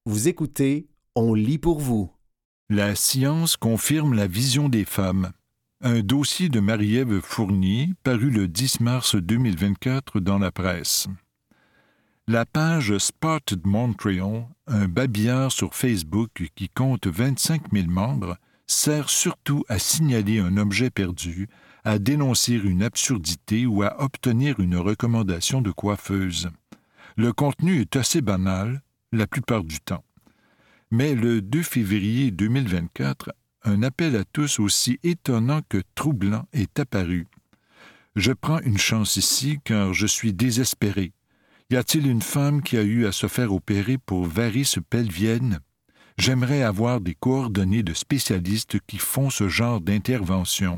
Vous écoutez, on lit pour vous. La science confirme la vision des femmes. Un dossier de Marie-Ève Fournier, paru le 10 mars 2024 dans la presse. La page Spotted Montreal, un babillard sur Facebook qui compte 25 000 membres, sert surtout à signaler un objet perdu, à dénoncer une absurdité ou à obtenir une recommandation de coiffeuse. Le contenu est assez banal, la plupart du temps. Mais le 2 février 2024, un appel à tous aussi étonnant que troublant est apparu. Je prends une chance ici car je suis désespéré. Y a-t-il une femme qui a eu à se faire opérer pour varices pelviennes? J'aimerais avoir des coordonnées de spécialistes qui font ce genre d'intervention.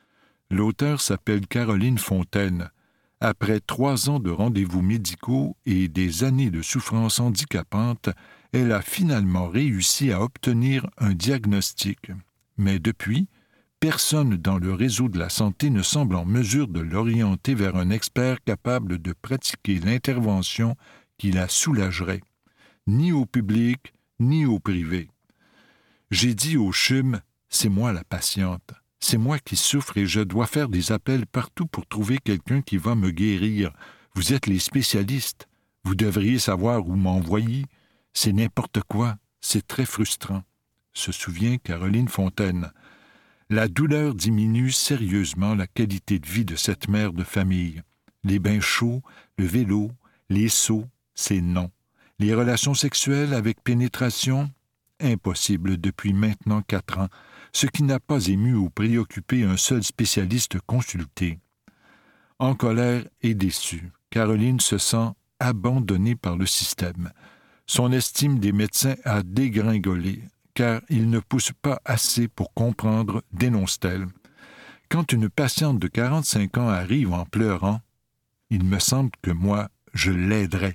L'auteur s'appelle Caroline Fontaine. Après 3 ans de rendez-vous médicaux et des années de souffrance handicapante, elle a finalement réussi à obtenir un diagnostic. Mais depuis, personne dans le réseau de la santé ne semble en mesure de l'orienter vers un expert capable de pratiquer l'intervention qui la soulagerait, ni au public, ni au privé. J'ai dit au CHUM, c'est moi la patiente. C'est moi qui souffre et je dois faire des appels partout pour trouver quelqu'un qui va me guérir. Vous êtes les spécialistes. Vous devriez savoir où m'envoyer. C'est n'importe quoi. C'est très frustrant. Se souvient Caroline Fontaine. La douleur diminue sérieusement la qualité de vie de cette mère de famille. Les bains chauds, le vélo, les sauts, c'est non. Les relations sexuelles avec pénétration, impossible depuis maintenant 4 ans, ce qui n'a pas ému ou préoccupé un seul spécialiste consulté. En colère et déçue, Caroline se sent abandonnée par le système. Son estime des médecins a dégringolé, car ils ne poussent pas assez pour comprendre, dénonce-t-elle. Quand une patiente de 45 ans arrive en pleurant, il me semble que moi, je l'aiderais.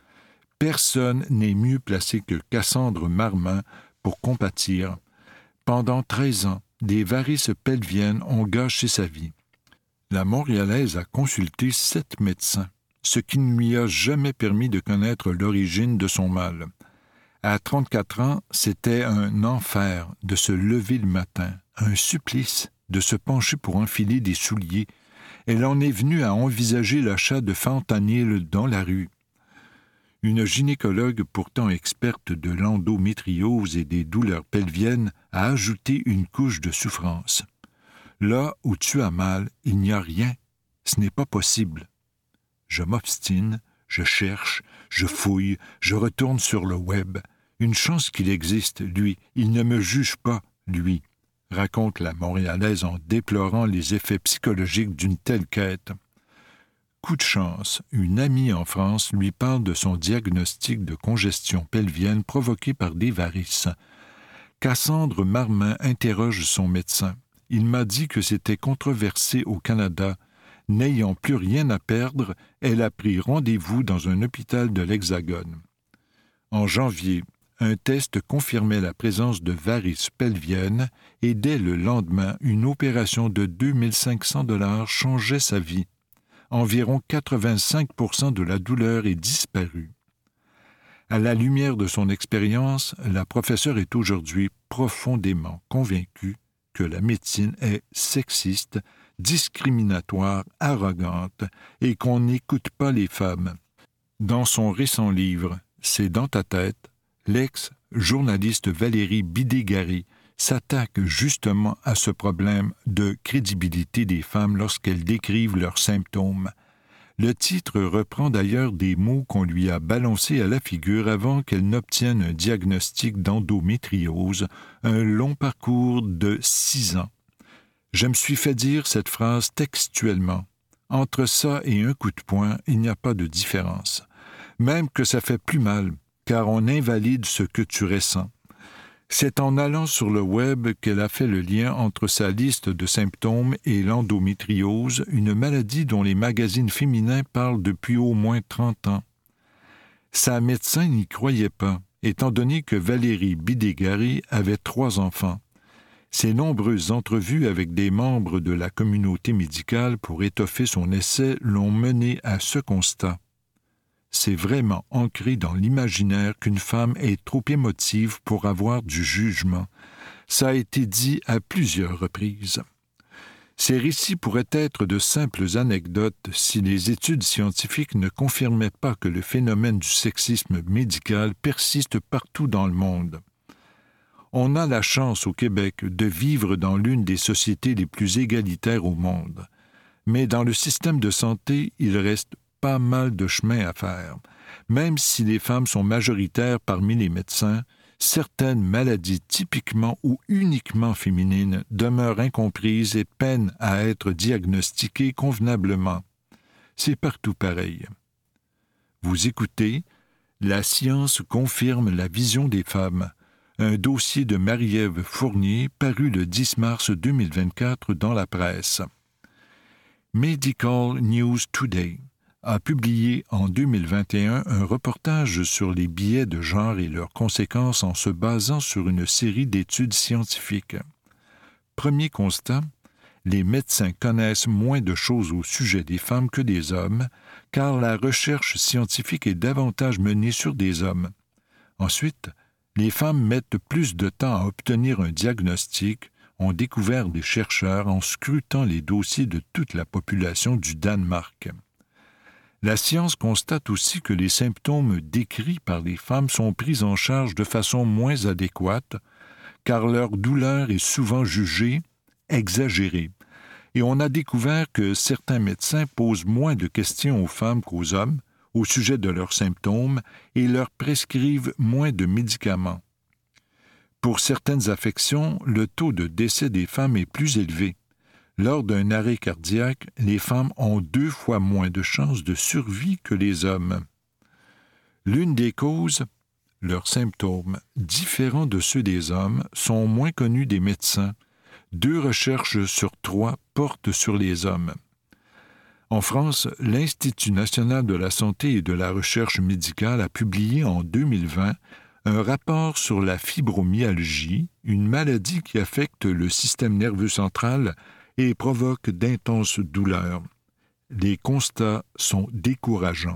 Personne n'est mieux placé que Cassandre Marmin pour compatir. Pendant 13 ans, des varices pelviennes ont gâché sa vie. La Montréalaise a consulté 7 médecins, ce qui ne lui a jamais permis de connaître l'origine de son mal. À 34 ans, c'était un enfer de se lever le matin, un supplice de se pencher pour enfiler des souliers. Elle en est venue à envisager l'achat de fentanyl dans la rue. Une gynécologue pourtant experte de l'endométriose et des douleurs pelviennes a ajouté une couche de souffrance. Là où tu as mal, il n'y a rien. Ce n'est pas possible. Je m'obstine, je cherche, je fouille, je retourne sur le web. Une chance qu'il existe, lui. Il ne me juge pas, lui, raconte la Montréalaise en déplorant les effets psychologiques d'une telle quête. Coup de chance, une amie en France lui parle de son diagnostic de congestion pelvienne provoquée par des varices. Cassandre Marmin interroge son médecin. Il m'a dit que c'était controversé au Canada. N'ayant plus rien à perdre, elle a pris rendez-vous dans un hôpital de l'Hexagone. En janvier, un test confirmait la présence de varices pelviennes et dès le lendemain, une opération de 2 500 $ changeait sa vie. Environ 85% de la douleur est disparue. À la lumière de son expérience, la professeure est aujourd'hui profondément convaincue que la médecine est sexiste, discriminatoire, arrogante et qu'on n'écoute pas les femmes. Dans son récent livre « C'est dans ta tête », l'ex-journaliste Valérie Bidégari s'attaque justement à ce problème de crédibilité des femmes lorsqu'elles décrivent leurs symptômes. Le titre reprend d'ailleurs des mots qu'on lui a balancés à la figure avant qu'elle n'obtienne un diagnostic d'endométriose, un long parcours de 6 ans. Je me suis fait dire cette phrase textuellement. Entre ça et un coup de poing, il n'y a pas de différence. Même que ça fait plus mal, car on invalide ce que tu ressens. C'est en allant sur le web qu'elle a fait le lien entre sa liste de symptômes et l'endométriose, une maladie dont les magazines féminins parlent depuis au moins 30 ans. Sa médecin n'y croyait pas, étant donné que Valérie Bidégari avait 3 enfants. Ses nombreuses entrevues avec des membres de la communauté médicale pour étoffer son essai l'ont mené à ce constat. c'est vraiment ancré dans l'imaginaire qu'une femme est trop émotive pour avoir du jugement. Ça a été dit à plusieurs reprises. Ces récits pourraient être de simples anecdotes si les études scientifiques ne confirmaient pas que le phénomène du sexisme médical persiste partout dans le monde. On a la chance au Québec de vivre dans l'une des sociétés les plus égalitaires au monde. Mais dans le système de santé, il reste pas mal de chemin à faire. Même si les femmes sont majoritaires parmi les médecins, certaines maladies typiquement ou uniquement féminines demeurent incomprises et peinent à être diagnostiquées convenablement. C'est partout pareil. Vous écoutez « La science confirme la vision des femmes », un dossier de Marie-Ève Fournier paru le 10 mars 2024 dans la presse. Medical News Today a publié en 2021 un reportage sur les biais de genre et leurs conséquences en se basant sur une série d'études scientifiques. Premier constat, les médecins connaissent moins de choses au sujet des femmes que des hommes, car la recherche scientifique est davantage menée sur des hommes. Ensuite, les femmes mettent plus de temps à obtenir un diagnostic, ont découvert des chercheurs en scrutant les dossiers de toute la population du Danemark. La science constate aussi que les symptômes décrits par les femmes sont pris en charge de façon moins adéquate, car leur douleur est souvent jugée exagérée. Et on a découvert que certains médecins posent moins de questions aux femmes qu'aux hommes au sujet de leurs symptômes et leur prescrivent moins de médicaments. Pour certaines affections, le taux de décès des femmes est plus élevé. Lors d'un arrêt cardiaque, les femmes ont 2 fois moins de chances de survie que les hommes. L'une des causes, leurs symptômes, différents de ceux des hommes, sont moins connus des médecins. 2 recherches sur 3 portent sur les hommes. En France, l'Institut national de la santé et de la recherche médicale a publié en 2020 un rapport sur la fibromyalgie, une maladie qui affecte le système nerveux central et provoque d'intenses douleurs. Les constats sont décourageants.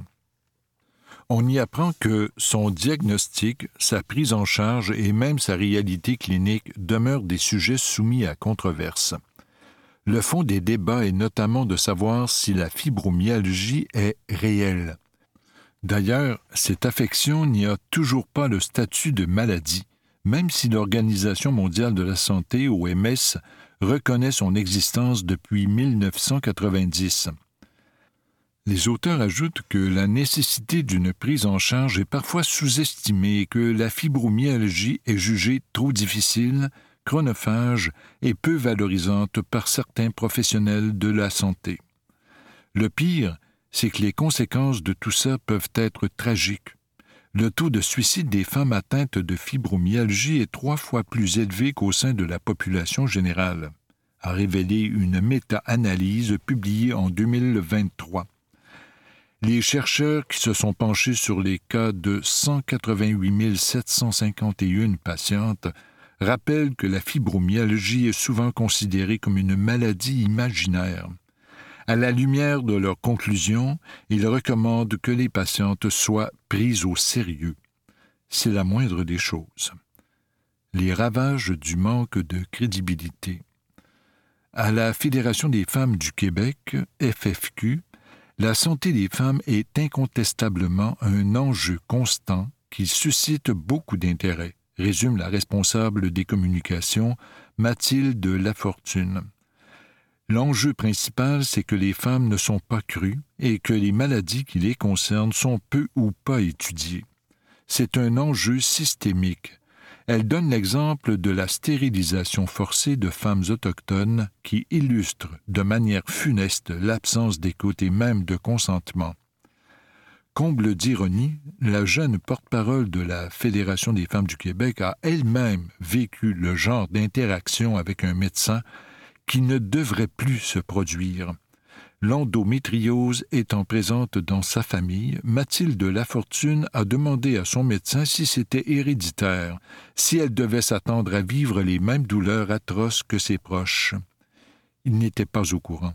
On y apprend que son diagnostic, sa prise en charge et même sa réalité clinique demeurent des sujets soumis à controverse. Le fond des débats est notamment de savoir si la fibromyalgie est réelle. D'ailleurs, cette affection n'y a toujours pas le statut de maladie, même si l'Organisation mondiale de la santé, OMS, reconnaît son existence depuis 1990. Les auteurs ajoutent que la nécessité d'une prise en charge est parfois sous-estimée et que la fibromyalgie est jugée trop difficile, chronophage et peu valorisante par certains professionnels de la santé. Le pire, c'est que les conséquences de tout ça peuvent être tragiques. Le taux de suicide des femmes atteintes de fibromyalgie est 3 fois plus élevé qu'au sein de la population générale, a révélé une méta-analyse publiée en 2023. Les chercheurs qui se sont penchés sur les cas de 188 751 patientes rappellent que la fibromyalgie est souvent considérée comme une maladie imaginaire. À la lumière de leurs conclusions, ils recommandent que les patientes soient prises au sérieux. C'est la moindre des choses. Les ravages du manque de crédibilité. À la Fédération des femmes du Québec, FFQ, la santé des femmes est incontestablement un enjeu constant qui suscite beaucoup d'intérêt, résume la responsable des communications, Mathilde Lafortune. L'enjeu principal, c'est que les femmes ne sont pas crues et que les maladies qui les concernent sont peu ou pas étudiées. C'est un enjeu systémique. Elle donne l'exemple de la stérilisation forcée de femmes autochtones qui illustre de manière funeste l'absence d'écoute et même de consentement. Comble d'ironie, la jeune porte-parole de la Fédération des femmes du Québec a elle-même vécu le genre d'interaction avec un médecin qui ne devrait plus se produire. L'endométriose étant présente dans sa famille, Mathilde Lafortune a demandé à son médecin si c'était héréditaire, si elle devait s'attendre à vivre les mêmes douleurs atroces que ses proches. Il n'était pas au courant.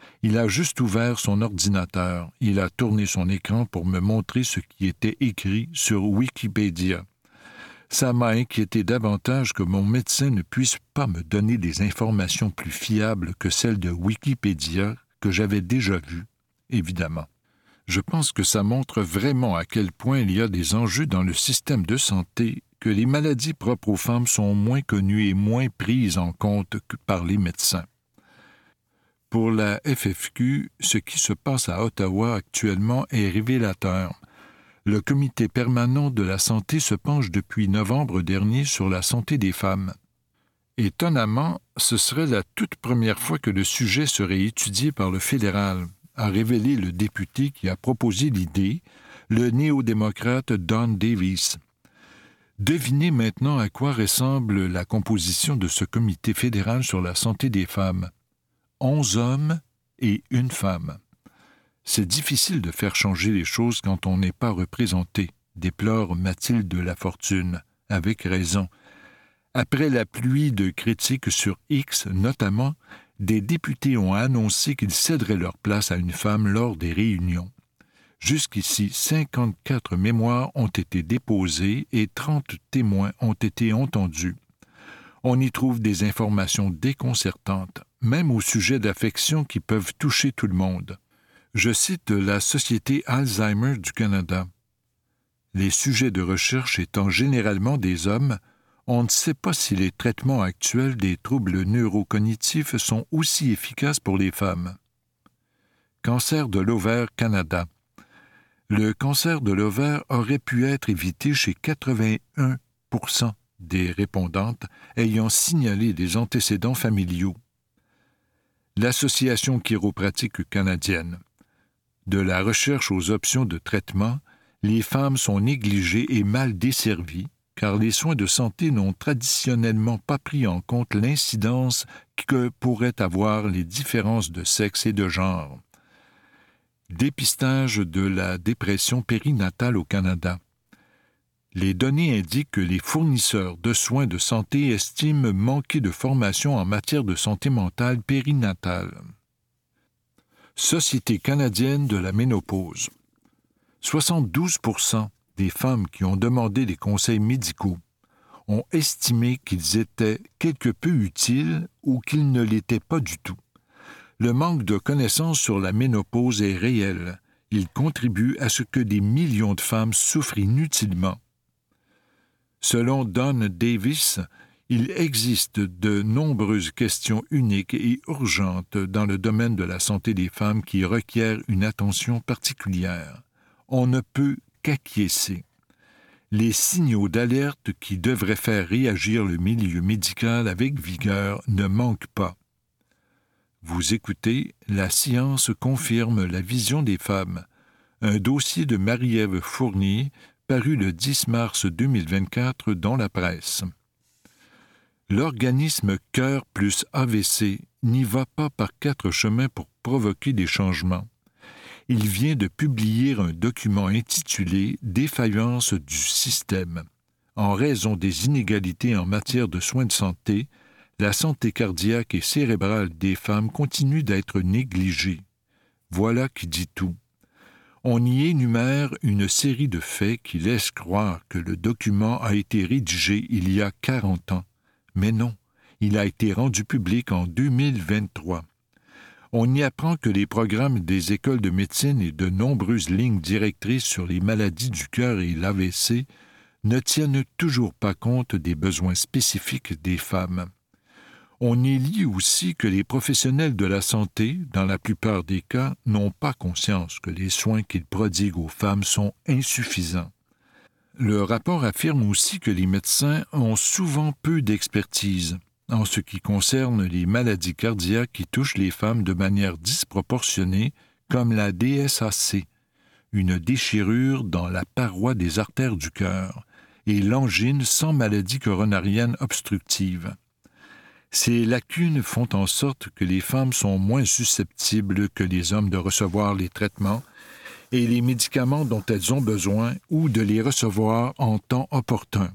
Il a juste ouvert son ordinateur. Il a tourné son écran pour me montrer ce qui était écrit sur Wikipédia. Ça m'a inquiété davantage que mon médecin ne puisse pas me donner des informations plus fiables que celles de Wikipédia que j'avais déjà vues, évidemment. Je pense que ça montre vraiment à quel point il y a des enjeux dans le système de santé, que les maladies propres aux femmes sont moins connues et moins prises en compte que par les médecins. Pour la FFQ, ce qui se passe à Ottawa actuellement est révélateur. Le Comité permanent de la santé se penche depuis novembre dernier sur la santé des femmes. Étonnamment, ce serait la toute première fois que le sujet serait étudié par le fédéral, a révélé le député qui a proposé l'idée, le néo-démocrate Don Davis. Devinez maintenant à quoi ressemble la composition de ce comité fédéral sur la santé des femmes. 11 hommes et 1 femme. C'est difficile de faire changer les choses quand on n'est pas représenté, déplore Mathilde Lafortune, avec raison. Après la pluie de critiques sur X, notamment, des députés ont annoncé qu'ils céderaient leur place à une femme lors des réunions. Jusqu'ici, 54 mémoires ont été déposées et 30 témoins ont été entendus. On y trouve des informations déconcertantes, même au sujet d'affections qui peuvent toucher tout le monde. Je cite la Société Alzheimer du Canada. Les sujets de recherche étant généralement des hommes, on ne sait pas si les traitements actuels des troubles neurocognitifs sont aussi efficaces pour les femmes. Cancer de l'ovaire Canada. Le cancer de l'ovaire aurait pu être évité chez 81% des répondantes ayant signalé des antécédents familiaux. L'Association chiropratique canadienne. De la recherche aux options de traitement, les femmes sont négligées et mal desservies, car les soins de santé n'ont traditionnellement pas pris en compte l'incidence que pourraient avoir les différences de sexe et de genre. Dépistage de la dépression périnatale au Canada. Les données indiquent que les fournisseurs de soins de santé estiment manquer de formation en matière de santé mentale périnatale. Société canadienne de la ménopause. 72% des femmes qui ont demandé des conseils médicaux ont estimé qu'ils étaient quelque peu utiles ou qu'ils ne l'étaient pas du tout. Le manque de connaissances sur la ménopause est réel. Il contribue à ce que des millions de femmes souffrent inutilement. Selon Don Davis, il existe de nombreuses questions uniques et urgentes dans le domaine de la santé des femmes qui requièrent une attention particulière. On ne peut qu'acquiescer. Les signaux d'alerte qui devraient faire réagir le milieu médical avec vigueur ne manquent pas. Vous écoutez « La science confirme la vision des femmes », un dossier de Marie-Ève Fournier paru le 10 mars 2024 dans la presse. L'organisme Cœur plus AVC n'y va pas par 4 chemins pour provoquer des changements. Il vient de publier un document intitulé « Défaillance du système ». En raison des inégalités en matière de soins de santé, la santé cardiaque et cérébrale des femmes continue d'être négligée. Voilà qui dit tout. On y énumère une série de faits qui laissent croire que le document a été rédigé il y a 40 ans. Mais non, il a été rendu public en 2023. On y apprend que les programmes des écoles de médecine et de nombreuses lignes directrices sur les maladies du cœur et l'AVC ne tiennent toujours pas compte des besoins spécifiques des femmes. On y lit aussi que les professionnels de la santé, dans la plupart des cas, n'ont pas conscience que les soins qu'ils prodiguent aux femmes sont insuffisants. Le rapport affirme aussi que les médecins ont souvent peu d'expertise en ce qui concerne les maladies cardiaques qui touchent les femmes de manière disproportionnée, comme la DSAC, une déchirure dans la paroi des artères du cœur, et l'angine sans maladie coronarienne obstructive. Ces lacunes font en sorte que les femmes sont moins susceptibles que les hommes de recevoir les traitements et les médicaments dont elles ont besoin ou de les recevoir en temps opportun.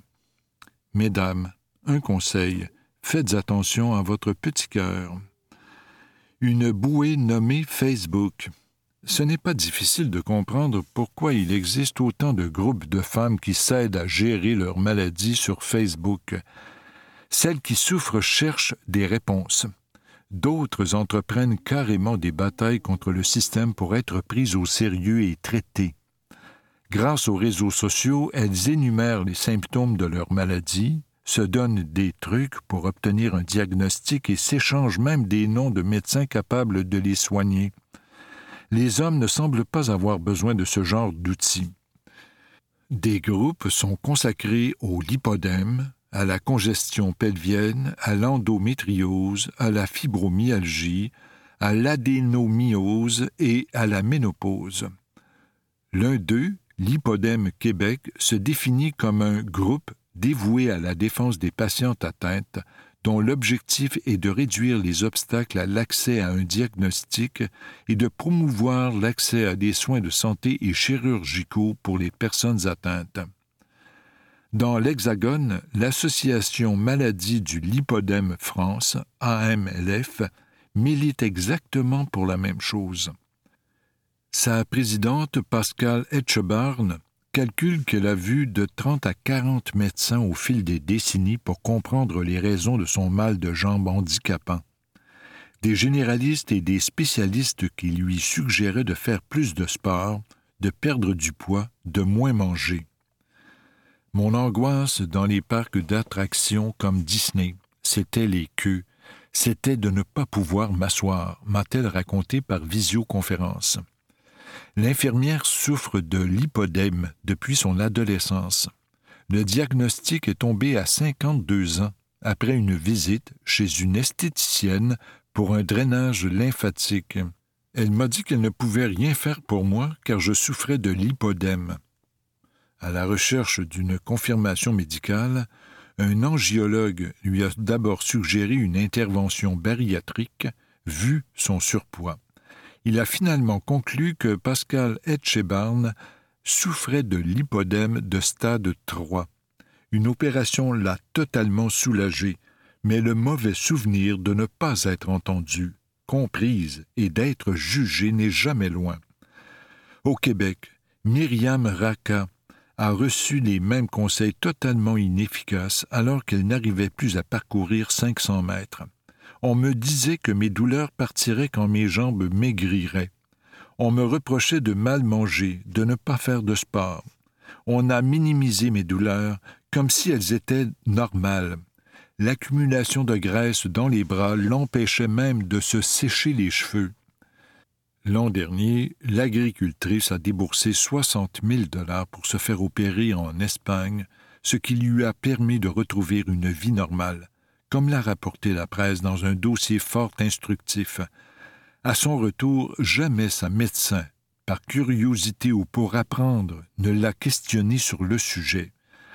Mesdames, un conseil, faites attention à votre petit cœur. Une bouée nommée Facebook. Ce n'est pas difficile de comprendre pourquoi il existe autant de groupes de femmes qui s'aident à gérer leur maladie sur Facebook. Celles qui souffrent cherchent des réponses. D'autres entreprennent carrément des batailles contre le système pour être prises au sérieux et traitées. Grâce aux réseaux sociaux, elles énumèrent les symptômes de leur maladie, se donnent des trucs pour obtenir un diagnostic et s'échangent même des noms de médecins capables de les soigner. Les hommes ne semblent pas avoir besoin de ce genre d'outils. Des groupes sont consacrés au lipodème, à la congestion pelvienne, à l'endométriose, à la fibromyalgie, à l'adénomyose et à la ménopause. L'un d'eux, Lipodème Québec, se définit comme un groupe dévoué à la défense des patientes atteintes, dont l'objectif est de réduire les obstacles à l'accès à un diagnostic et de promouvoir l'accès à des soins de santé et chirurgicaux pour les personnes atteintes. Dans l'Hexagone, l'Association Maladie du Lipodème France, AMLF, milite exactement pour la même chose. Sa présidente, Pascale Etchebarn, calcule qu'elle a vu de 30 à 40 médecins au fil des décennies pour comprendre les raisons de son mal de jambes handicapant. Des généralistes et des spécialistes qui lui suggéraient de faire plus de sport, de perdre du poids, de moins manger. Mon angoisse dans les parcs d'attractions comme Disney, c'était les queues, c'était de ne pas pouvoir m'asseoir, m'a-t-elle raconté par visioconférence. L'infirmière souffre de lipodème depuis son adolescence. Le diagnostic est tombé à 52 ans, après une visite chez une esthéticienne pour un drainage lymphatique. Elle m'a dit qu'elle ne pouvait rien faire pour moi car je souffrais de lipodème. À la recherche d'une confirmation médicale, un angiologue lui a d'abord suggéré une intervention bariatrique, vu son surpoids. Il a finalement conclu que Pascale Etchebarn souffrait de lipodème de stade 3. Une opération l'a totalement soulagée, mais le mauvais souvenir de ne pas être entendue, comprise et d'être jugée n'est jamais loin. Au Québec, Myriam Raka a reçu les mêmes conseils totalement inefficaces alors qu'elle n'arrivait plus à parcourir 500 mètres. On me disait que mes douleurs partiraient quand mes jambes maigriraient. On me reprochait de mal manger, de ne pas faire de sport. On a minimisé mes douleurs comme si elles étaient normales. L'accumulation de graisse dans les bras l'empêchait même de se sécher les cheveux. L'an dernier, l'agricultrice a déboursé 60 000 $ pour se faire opérer en Espagne, ce qui lui a permis de retrouver une vie normale, comme l'a rapporté la presse dans un dossier fort instructif. À son retour, jamais sa médecin, par curiosité ou pour apprendre, ne l'a questionné sur le sujet.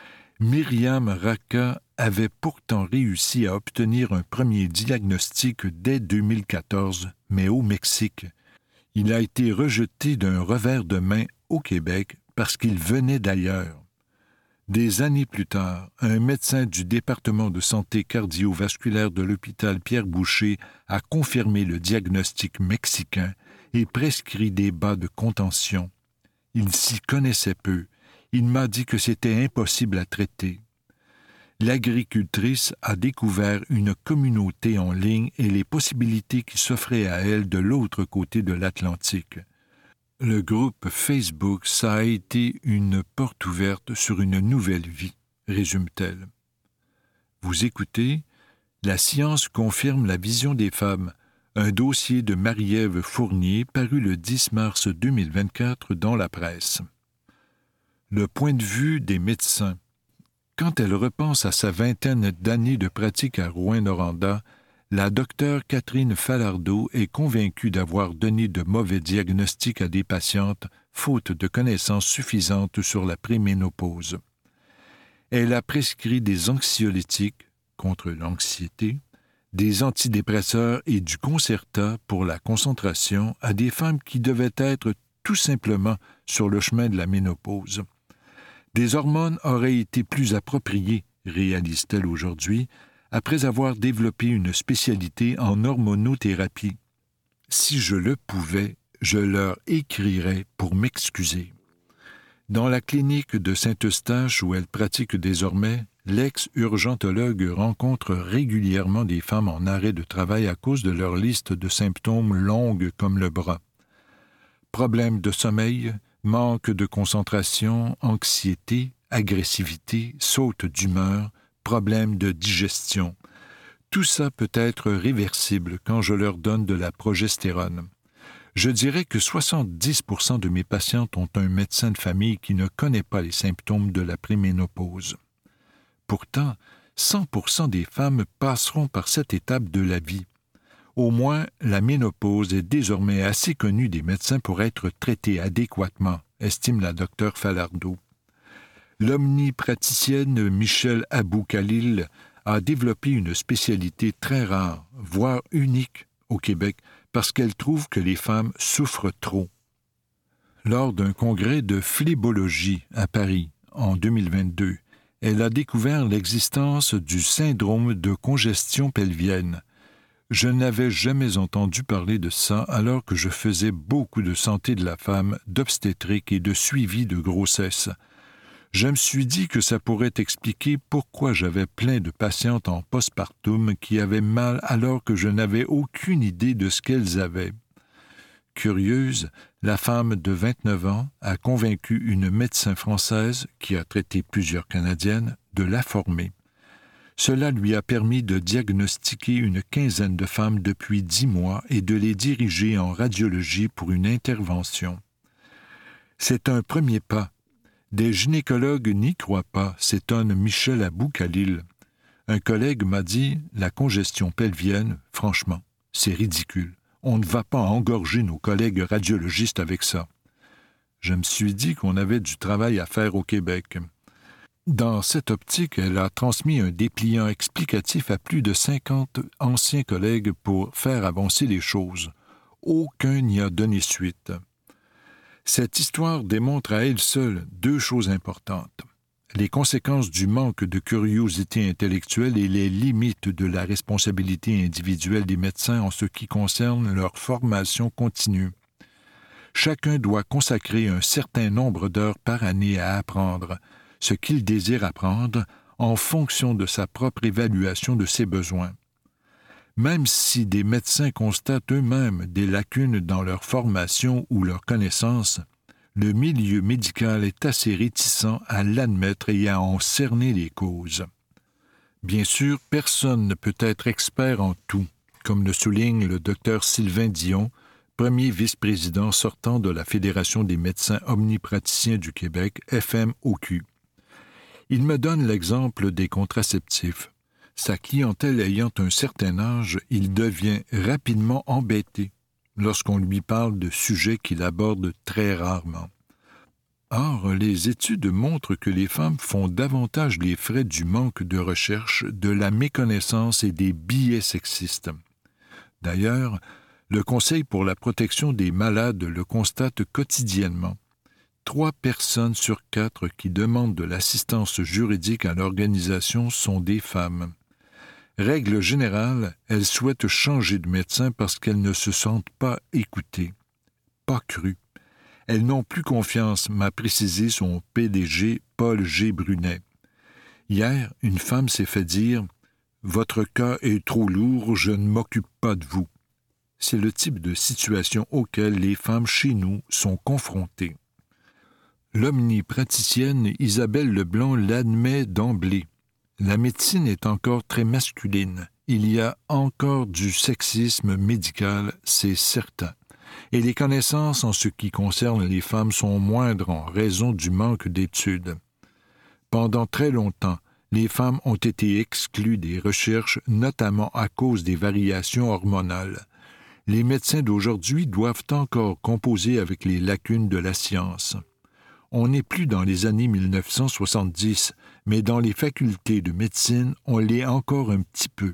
Myriam Raka avait pourtant réussi à obtenir un premier diagnostic dès 2014, mais au Mexique. Il a été rejeté d'un revers de main au Québec parce qu'il venait d'ailleurs. Des années plus tard, un médecin du département de santé cardiovasculaire de l'hôpital Pierre-Boucher a confirmé le diagnostic mexicain et prescrit des bas de contention. Il s'y connaissait peu. Il m'a dit que c'était impossible à traiter. L'agricultrice a découvert une communauté en ligne et les possibilités qui s'offraient à elle de l'autre côté de l'Atlantique. Le groupe Facebook, ça a été une porte ouverte sur une nouvelle vie, résume-t-elle. Vous écoutez « La science confirme la vision des femmes », un dossier de Marie-Ève Fournier paru le 10 mars 2024 dans la presse. Le point de vue des médecins. Quand elle repense à sa vingtaine d'années de pratique à Rouyn-Noranda, la docteure Catherine Falardeau est convaincue d'avoir donné de mauvais diagnostics à des patientes faute de connaissances suffisantes sur la préménopause. Elle a prescrit des anxiolytiques contre l'anxiété, des antidépresseurs et du Concerta pour la concentration à des femmes qui devaient être tout simplement sur le chemin de la ménopause. Des hormones auraient été plus appropriées, réalise-t-elle aujourd'hui, après avoir développé une spécialité en hormonothérapie. Si je le pouvais, je leur écrirais pour m'excuser. Dans la clinique de Saint-Eustache où elle pratique désormais, l'ex-urgentologue rencontre régulièrement des femmes en arrêt de travail à cause de leur liste de symptômes longue comme le bras. Problèmes de sommeil, manque de concentration, anxiété, agressivité, saute d'humeur, problèmes de digestion. Tout ça peut être réversible quand je leur donne de la progestérone. Je dirais que 70% de mes patientes ont un médecin de famille qui ne connaît pas les symptômes de la préménopause. Pourtant, 100% des femmes passeront par cette étape de la vie. Au moins, la ménopause est désormais assez connue des médecins pour être traitée adéquatement, estime la docteure Falardeau. L'omnipraticienne Michèle Abou-Khalil a développé une spécialité très rare, voire unique au Québec, parce qu'elle trouve que les femmes souffrent trop. Lors d'un congrès de phlébologie à Paris en 2022, elle a découvert l'existence du syndrome de congestion pelvienne. Je n'avais jamais entendu parler de ça alors que je faisais beaucoup de santé de la femme, d'obstétrique et de suivi de grossesse. Je me suis dit que ça pourrait expliquer pourquoi j'avais plein de patientes en postpartum qui avaient mal alors que je n'avais aucune idée de ce qu'elles avaient. Curieuse, la femme de 29 ans a convaincu une médecin française, qui a traité plusieurs Canadiennes, de la former. Cela lui a permis de diagnostiquer une quinzaine de femmes depuis 10 mois et de les diriger en radiologie pour une intervention. C'est un premier pas. Des gynécologues n'y croient pas, s'étonne Michèle Abou-Khalil. Un collègue m'a dit « La congestion pelvienne, franchement, c'est ridicule. On ne va pas engorger nos collègues radiologistes avec ça. » Je me suis dit qu'on avait du travail à faire au Québec. Dans cette optique, elle a transmis un dépliant explicatif à plus de 50 anciens collègues pour faire avancer les choses. Aucun n'y a donné suite. Cette histoire démontre à elle seule 2 choses importantes. Les conséquences du manque de curiosité intellectuelle et les limites de la responsabilité individuelle des médecins en ce qui concerne leur formation continue. Chacun doit consacrer un certain nombre d'heures par année à apprendre ce qu'il désire apprendre en fonction de sa propre évaluation de ses besoins. Même si des médecins constatent eux-mêmes des lacunes dans leur formation ou leurs connaissances, le milieu médical est assez réticent à l'admettre et à en cerner les causes. Bien sûr, personne ne peut être expert en tout, comme le souligne le docteur Sylvain Dion, premier vice-président sortant de la Fédération des médecins omnipraticiens du Québec, FMOQ. Il me donne l'exemple des contraceptifs. Sa clientèle ayant un certain âge, il devient rapidement embêté lorsqu'on lui parle de sujets qu'il aborde très rarement. Or, les études montrent que les femmes font davantage les frais du manque de recherche, de la méconnaissance et des biais sexistes. D'ailleurs, le Conseil pour la protection des malades le constate quotidiennement. 3 personnes sur 4 qui demandent de l'assistance juridique à l'organisation sont des femmes. Règle générale, elles souhaitent changer de médecin parce qu'elles ne se sentent pas écoutées, pas crues. Elles n'ont plus confiance, m'a précisé son PDG Paul G. Brunet. Hier, une femme s'est fait dire « Votre cas est trop lourd, je ne m'occupe pas de vous ». C'est le type de situation auquel les femmes chez nous sont confrontées. L'omnipraticienne Isabelle Leblanc l'admet d'emblée. La médecine est encore très masculine. Il y a encore du sexisme médical, c'est certain. Et les connaissances en ce qui concerne les femmes sont moindres en raison du manque d'études. Pendant très longtemps, les femmes ont été exclues des recherches, notamment à cause des variations hormonales. Les médecins d'aujourd'hui doivent encore composer avec les lacunes de la science. On n'est plus dans les années 1970, mais dans les facultés de médecine, on l'est encore un petit peu.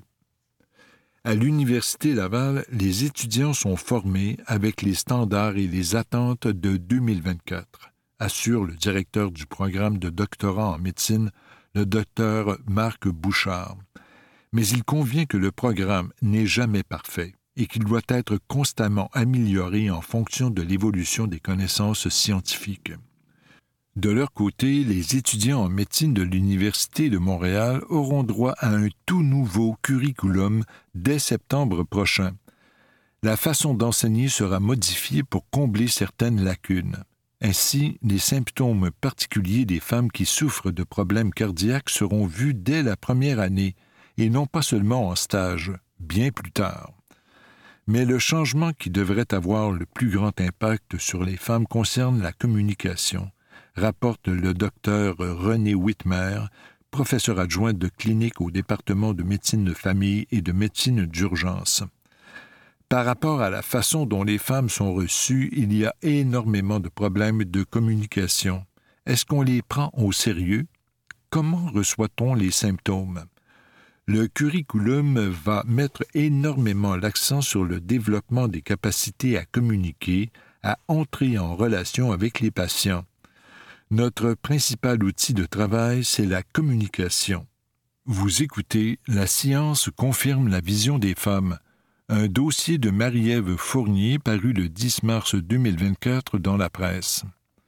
À l'Université Laval, les étudiants sont formés avec les standards et les attentes de 2024, assure le directeur du programme de doctorat en médecine, le docteur Marc Bouchard. Mais il convient que le programme n'est jamais parfait. et qu'il doit être constamment amélioré en fonction de l'évolution des connaissances scientifiques. De leur côté, les étudiants en médecine de l'Université de Montréal auront droit à un tout nouveau curriculum dès septembre prochain. La façon d'enseigner sera modifiée pour combler certaines lacunes. Ainsi, les symptômes particuliers des femmes qui souffrent de problèmes cardiaques seront vus dès la première année et non pas seulement en stage, bien plus tard. Mais le changement qui devrait avoir le plus grand impact sur les femmes concerne la communication, rapporte le docteur René Whitmer, professeur adjoint de clinique au département de médecine de famille et de médecine d'urgence. Par rapport à la façon dont les femmes sont reçues, il y a énormément de problèmes de communication. Est-ce qu'on les prend au sérieux? Comment reçoit-on les symptômes? Le curriculum va mettre énormément l'accent sur le développement des capacités à communiquer, à entrer en relation avec les patients. Notre principal outil de travail, c'est la communication. Vous écoutez « La science confirme la vision des femmes », un dossier de Marie-Ève Fournier paru le 10 mars 2024 dans la presse.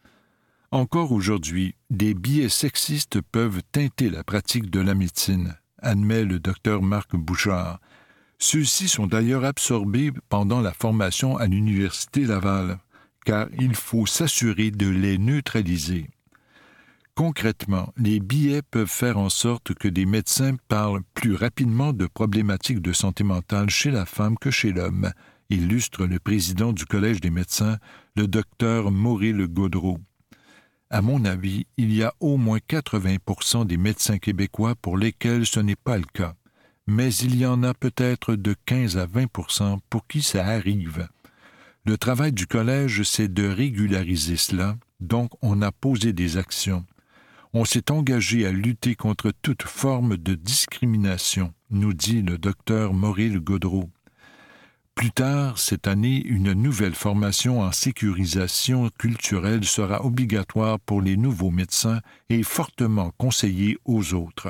Encore aujourd'hui, des biais sexistes peuvent teinter la pratique de la médecine, admet le docteur Marc Bouchard. Ceux-ci sont d'ailleurs absorbés pendant la formation à l'Université Laval, car il faut s'assurer de les neutraliser. Concrètement, les biais peuvent faire en sorte que des médecins parlent plus rapidement de problématiques de santé mentale chez la femme que chez l'homme, illustre le président du Collège des médecins, le docteur Maurice Gaudreau. À mon avis, il y a au moins 80% des médecins québécois pour lesquels ce n'est pas le cas, mais il y en a peut-être de 15 à 20% pour qui ça arrive. Le travail du collège, c'est de régulariser cela, donc on a posé des actions. On s'est engagé à lutter contre toute forme de discrimination, nous dit le docteur Maurice Gaudreau. Plus tard, cette année, une nouvelle formation en sécurisation culturelle sera obligatoire pour les nouveaux médecins et fortement conseillée aux autres.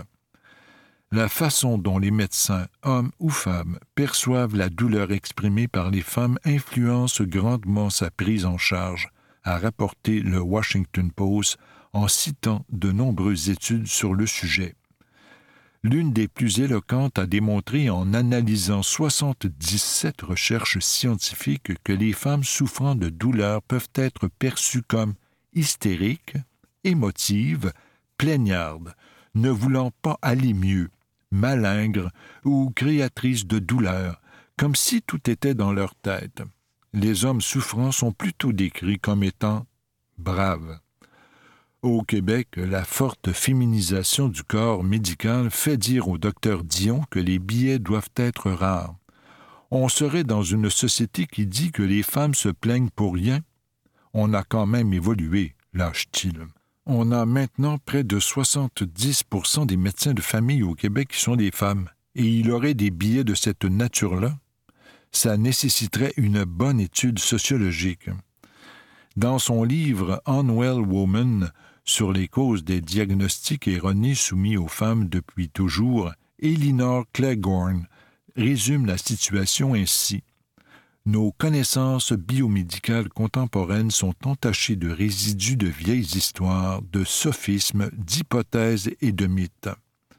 La façon dont les médecins, hommes ou femmes, perçoivent la douleur exprimée par les femmes influence grandement sa prise en charge, a rapporté le Washington Post en citant de nombreuses études sur le sujet. L'une des plus éloquentes a démontré en analysant 77 recherches scientifiques que les femmes souffrant de douleurs peuvent être perçues comme hystériques, émotives, plaignardes, ne voulant pas aller mieux, malingres ou créatrices de douleur, comme si tout était dans leur tête. Les hommes souffrants sont plutôt décrits comme étant braves. Au Québec, la forte féminisation du corps médical fait dire au docteur Dion que les biais doivent être rares. On serait dans une société qui dit que les femmes se plaignent pour rien. On a quand même évolué, lâche-t-il. On a maintenant près de 70% des médecins de famille au Québec qui sont des femmes, et il aurait des biais de cette nature-là. Ça nécessiterait une bonne étude sociologique. Dans son livre « Unwell Woman », sur les causes des diagnostics erronés soumis aux femmes depuis toujours, Elinor Cleghorn résume la situation ainsi. Nos connaissances biomédicales contemporaines sont entachées de résidus de vieilles histoires, de sophismes, d'hypothèses et de mythes.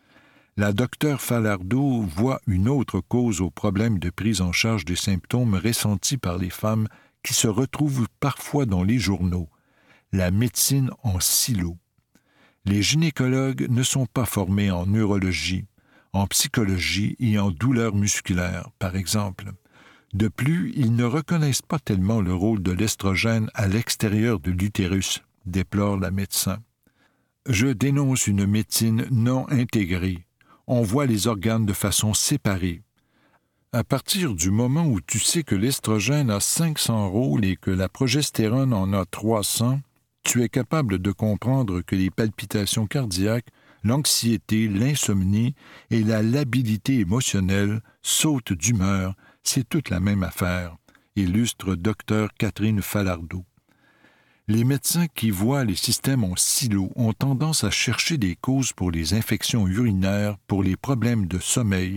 La docteure Falardeau voit une autre cause au problème de prise en charge des symptômes ressentis par les femmes qui se retrouvent parfois dans les journaux. La médecine en silo. Les gynécologues ne sont pas formés en neurologie, en psychologie et en douleurs musculaires, par exemple. De plus, ils ne reconnaissent pas tellement le rôle de l'estrogène à l'extérieur de l'utérus, déplore la médecin. Je dénonce une médecine non intégrée. On voit les organes de façon séparée. À partir du moment où tu sais que l'estrogène a 500 rôles et que la progestérone en a 300, tu es capable de comprendre que les palpitations cardiaques, l'anxiété, l'insomnie et la labilité émotionnelle, saute d'humeur, c'est toute la même affaire, illustre Dr Catherine Falardeau. Les médecins qui voient les systèmes en silo ont tendance à chercher des causes pour les infections urinaires, pour les problèmes de sommeil,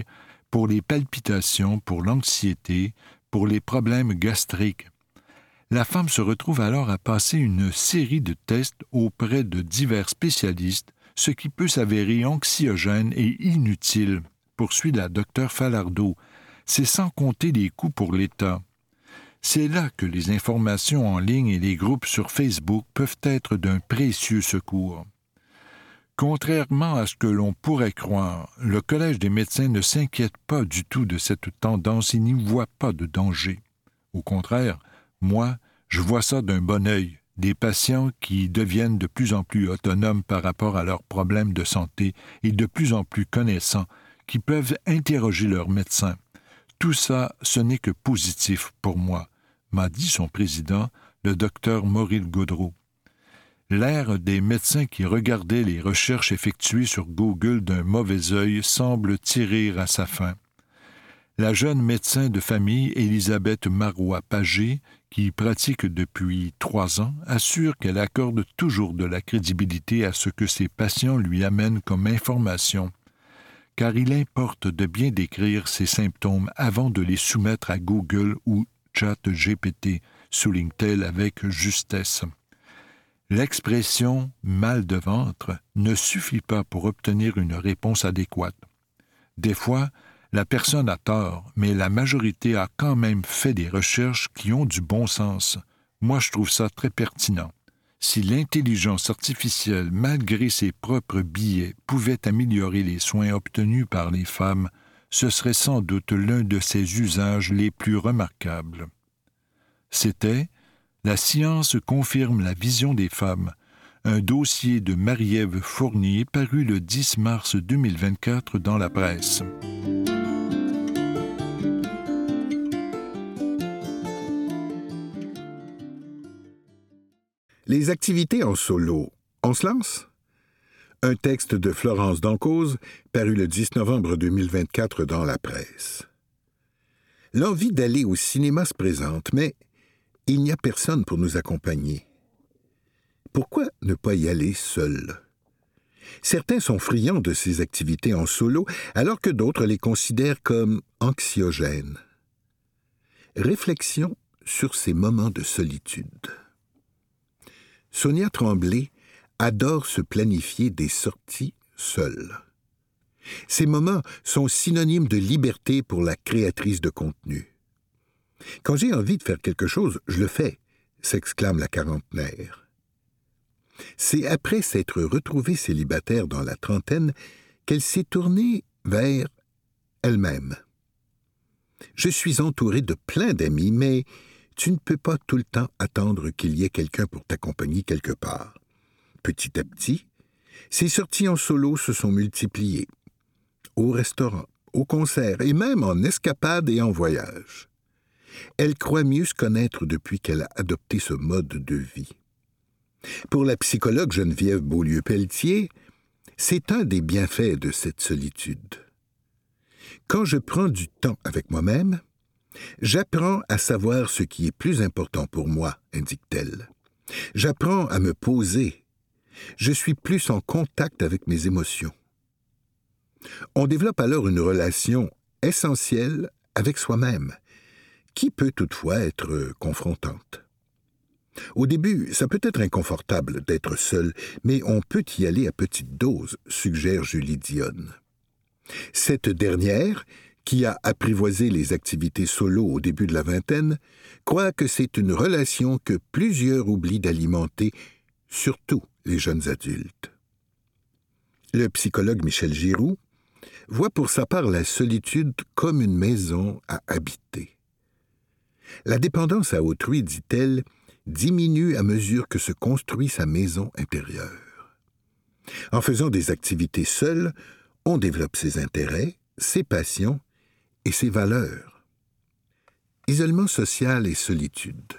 pour les palpitations, pour l'anxiété, pour les problèmes gastriques. La femme se retrouve alors à passer une série de tests auprès de divers spécialistes, ce qui peut s'avérer anxiogène et inutile, poursuit la docteure Falardeau. C'est sans compter les coûts pour l'État. C'est là que les informations en ligne et les groupes sur Facebook peuvent être d'un précieux secours. Contrairement à ce que l'on pourrait croire, le Collège des médecins ne s'inquiète pas du tout de cette tendance et n'y voit pas de danger. Au contraire, moi, je vois ça d'un bon œil, des patients qui deviennent de plus en plus autonomes par rapport à leurs problèmes de santé et de plus en plus connaissants, qui peuvent interroger leur médecin. Tout ça, ce n'est que positif pour moi, m'a dit son président, le docteur Maurice Gaudreau. L'ère des médecins qui regardaient les recherches effectuées sur Google d'un mauvais œil semble tirer à sa fin. La jeune médecin de famille Elisabeth Marois-Pagé, qui pratique depuis 3 ans, assure qu'elle accorde toujours de la crédibilité à ce que ses patients lui amènent comme information, car il importe de bien décrire ses symptômes avant de les soumettre à Google ou ChatGPT, souligne-t-elle avec justesse. L'expression « mal de ventre » ne suffit pas pour obtenir une réponse adéquate. Des fois, la personne a tort, mais la majorité a quand même fait des recherches qui ont du bon sens. Moi, je trouve ça très pertinent. Si l'intelligence artificielle, malgré ses propres biais, pouvait améliorer les soins obtenus par les femmes, ce serait sans doute l'un de ses usages les plus remarquables. C'était « La science confirme la vision des femmes », un dossier de Marie-Ève Fournier paru le 10 mars 2024 dans la presse. Les activités en solo, on se lance? Un texte de Florence Dancause paru le 10 novembre 2024 dans la presse. L'envie d'aller au cinéma se présente, mais il n'y a personne pour nous accompagner. Pourquoi ne pas y aller seul? Certains sont friands de ces activités en solo, alors que d'autres les considèrent comme anxiogènes. Réflexion sur ces moments de solitude. Sonia Tremblay adore se planifier des sorties seule. Ces moments sont synonymes de liberté pour la créatrice de contenu. « Quand j'ai envie de faire quelque chose, je le fais », s'exclame la quarantenaire. C'est après s'être retrouvée célibataire dans la trentaine qu'elle s'est tournée vers elle-même. « Je suis entourée de plein d'amis, mais tu ne peux pas tout le temps attendre qu'il y ait quelqu'un pour t'accompagner quelque part. » Petit à petit, ses sorties en solo se sont multipliées. Au restaurant, au concert et même en escapade et en voyage. Elle croit mieux se connaître depuis qu'elle a adopté ce mode de vie. Pour la psychologue Geneviève Beaulieu-Pelletier, c'est un des bienfaits de cette solitude. Quand je prends du temps avec moi-même, j'apprends à savoir ce qui est plus important pour moi, indique-t-elle. J'apprends à me poser. Je suis plus en contact avec mes émotions. On développe alors une relation essentielle avec soi-même, qui peut toutefois être confrontante. Au début, ça peut être inconfortable d'être seul, mais on peut y aller à petite dose, suggère Julie Dionne. Cette dernière, qui a apprivoisé les activités solo au début de la vingtaine, croit que c'est une relation que plusieurs oublient d'alimenter, surtout les jeunes adultes. Le psychologue Michel Giroux voit pour sa part la solitude comme une maison à habiter. La dépendance à autrui, dit-elle, diminue à mesure que se construit sa maison intérieure. En faisant des activités seules, on développe ses intérêts, ses passions et ses valeurs. Isolement social et solitude.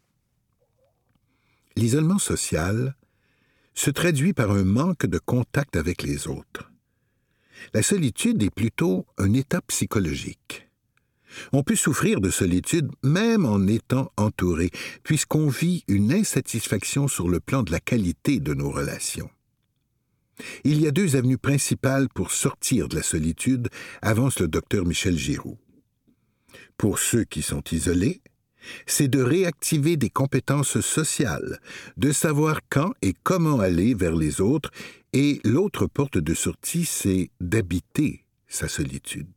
L'isolement social se traduit par un manque de contact avec les autres. La solitude est plutôt un état psychologique. On peut souffrir de solitude même en étant entouré, puisqu'on vit une insatisfaction sur le plan de la qualité de nos relations. Il y a 2 avenues principales pour sortir de la solitude, avance le docteur Michel Giroux. Pour ceux qui sont isolés, c'est de réactiver des compétences sociales, de savoir quand et comment aller vers les autres, et l'autre porte de sortie, c'est d'habiter sa solitude.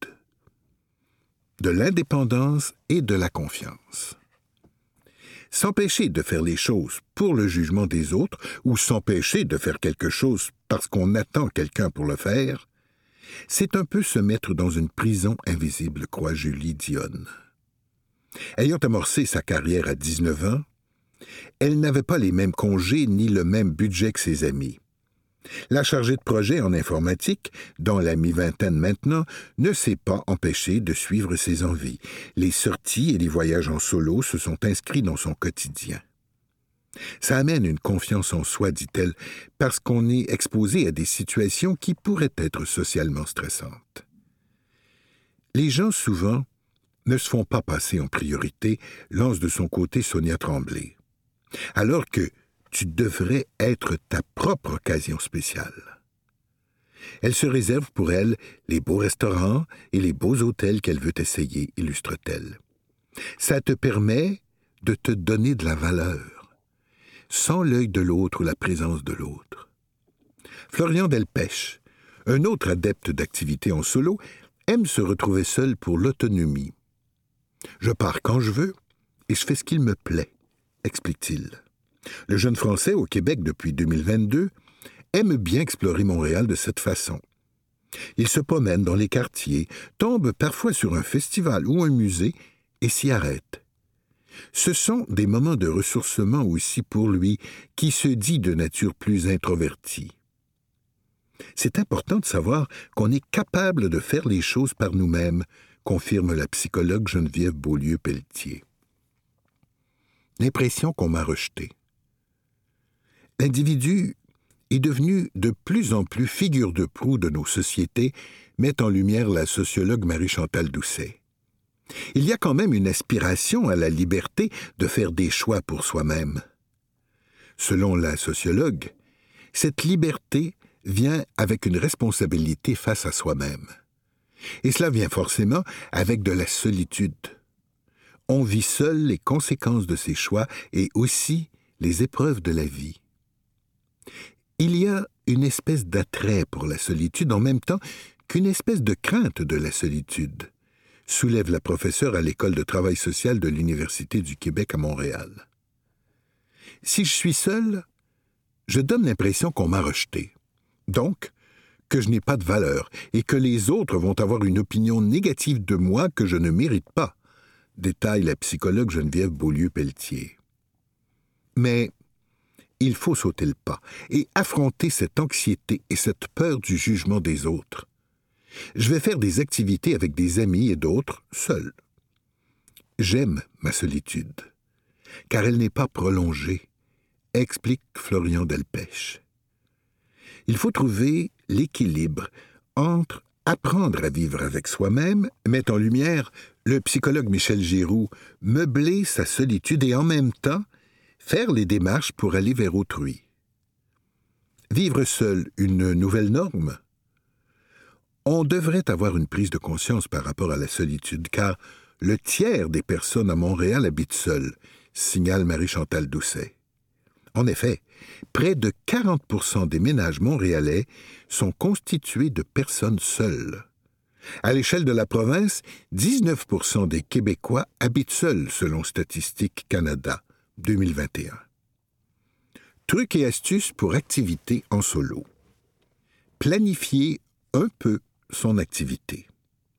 De l'indépendance et de la confiance. S'empêcher de faire les choses pour le jugement des autres ou s'empêcher de faire quelque chose parce qu'on attend quelqu'un pour le faire, c'est un peu se mettre dans une prison invisible, croit Julie Dionne. Ayant amorcé sa carrière à 19 ans, elle n'avait pas les mêmes congés ni le même budget que ses amis. La chargée de projet en informatique, dans la mi-vingtaine maintenant, ne s'est pas empêchée de suivre ses envies. Les sorties et les voyages en solo se sont inscrits dans son quotidien. Ça amène une confiance en soi, dit-elle, parce qu'on est exposé à des situations qui pourraient être socialement stressantes. Les gens, souvent, ne se font pas passer en priorité, lance de son côté Sonia Tremblay. Alors que tu devrais être ta propre occasion spéciale. Elle se réserve pour elle les beaux restaurants et les beaux hôtels qu'elle veut essayer, illustre-t-elle. Ça te permet de te donner de la valeur, sans l'œil de l'autre ou la présence de l'autre. Florian Delpech, un autre adepte d'activités en solo, aime se retrouver seul pour l'autonomie. « Je pars quand je veux et je fais ce qu'il me plaît », explique-t-il. Le jeune Français au Québec depuis 2022 aime bien explorer Montréal de cette façon. Il se promène dans les quartiers, tombe parfois sur un festival ou un musée et s'y arrête. Ce sont des moments de ressourcement aussi pour lui, qui se dit de nature plus introvertie. C'est important de savoir qu'on est capable de faire les choses par nous-mêmes, confirme la psychologue Geneviève Beaulieu-Pelletier. L'impression qu'on m'a rejeté. L'individu est devenu de plus en plus figure de proue de nos sociétés, met en lumière la sociologue Marie-Chantal Doucet. Il y a quand même une aspiration à la liberté de faire des choix pour soi-même. Selon la sociologue, cette liberté vient avec une responsabilité face à soi-même. Et cela vient forcément avec de la solitude. On vit seul les conséquences de ses choix et aussi les épreuves de la vie. Il y a une espèce d'attrait pour la solitude en même temps qu'une espèce de crainte de la solitude, soulève la professeure à l'École de travail social de l'Université du Québec à Montréal. Si je suis seul, je donne l'impression qu'on m'a rejeté. Donc, que je n'ai pas de valeur et que les autres vont avoir une opinion négative de moi que je ne mérite pas, détaille la psychologue Geneviève Beaulieu-Pelletier. Mais il faut sauter le pas et affronter cette anxiété et cette peur du jugement des autres. Je vais faire des activités avec des amis et d'autres seul. J'aime ma solitude, car elle n'est pas prolongée, explique Florian Delpech. Il faut trouver l'équilibre entre apprendre à vivre avec soi-même, met en lumière le psychologue Michel Giroux, meubler sa solitude et en même temps faire les démarches pour aller vers autrui. Vivre seul, une nouvelle norme? On devrait avoir une prise de conscience par rapport à la solitude, car le tiers des personnes à Montréal habitent seules, signale Marie-Chantal Doucet. En effet, près de 40% des ménages montréalais sont constitués de personnes seules. À l'échelle de la province, 19% des Québécois habitent seuls, selon Statistique Canada, 2021. Trucs et astuces pour activité en solo. Planifier un peu son activité.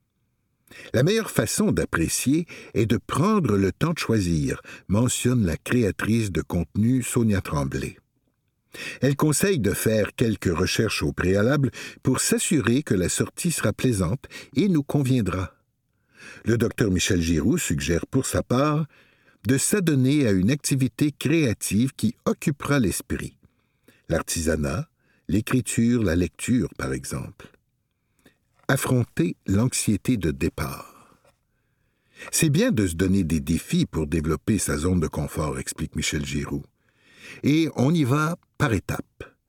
La meilleure façon d'apprécier est de prendre le temps de choisir, mentionne la créatrice de contenu Sonia Tremblay. Elle conseille de faire quelques recherches au préalable pour s'assurer que la sortie sera plaisante et nous conviendra. Le docteur Michel Giroux suggère pour sa part de s'adonner à une activité créative qui occupera l'esprit. L'artisanat, l'écriture, la lecture, par exemple. Affronter l'anxiété de départ. C'est bien de se donner des défis pour développer sa zone de confort, explique Michel Giroux. Et on y va par étapes.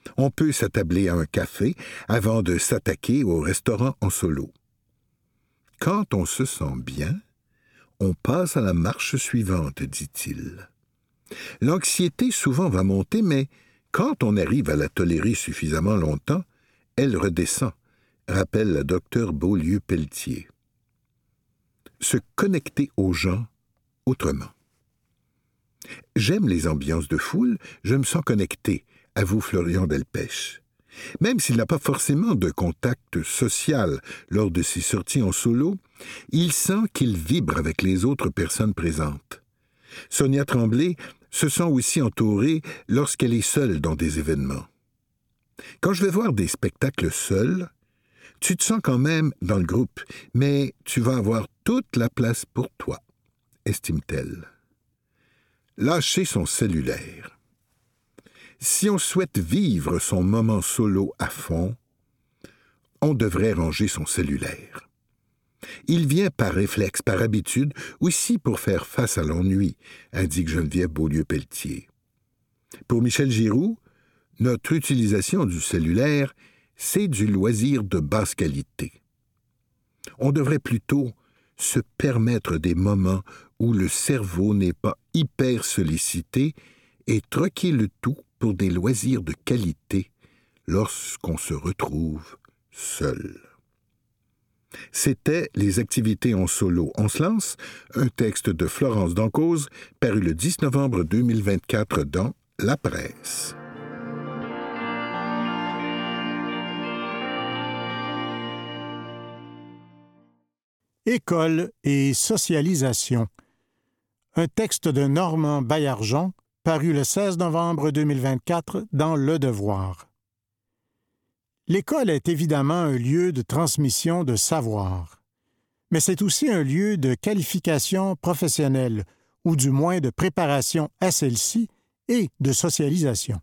On peut s'attabler à un café avant de s'attaquer au restaurant en solo. Quand on se sent bien, on passe à la marche suivante, dit-il. L'anxiété souvent va monter, mais quand on arrive à la tolérer suffisamment longtemps, elle redescend, rappelle la docteure Beaulieu-Pelletier. Se connecter aux gens autrement. J'aime les ambiances de foule, je me sens connecté, avoue Florian Delpech. Même s'il n'a pas forcément de contact social lors de ses sorties en solo, il sent qu'il vibre avec les autres personnes présentes. Sonia Tremblay se sent aussi entourée lorsqu'elle est seule dans des événements. Quand je vais voir des spectacles seuls, tu te sens quand même dans le groupe, mais tu vas avoir toute la place pour toi, estime-t-elle. Lâcher son cellulaire. Si on souhaite vivre son moment solo à fond, on devrait ranger son cellulaire. Il vient par réflexe, par habitude, aussi pour faire face à l'ennui, indique Geneviève Beaulieu-Pelletier. Pour Michel Giroux, notre utilisation du cellulaire, c'est du loisir de basse qualité. On devrait plutôt se permettre des moments où le cerveau n'est pas hyper sollicité et troquer le tout pour des loisirs de qualité lorsqu'on se retrouve seul. C'était Les activités en solo. On se lance, un texte de Florence Dancause, paru le 10 novembre 2024 dans La Presse. École et socialisation. Un texte de Normand Baillargeon, paru le 16 novembre 2024 dans Le Devoir. L'école est évidemment un lieu de transmission de savoir, mais c'est aussi un lieu de qualification professionnelle, ou du moins de préparation à celle-ci et de socialisation.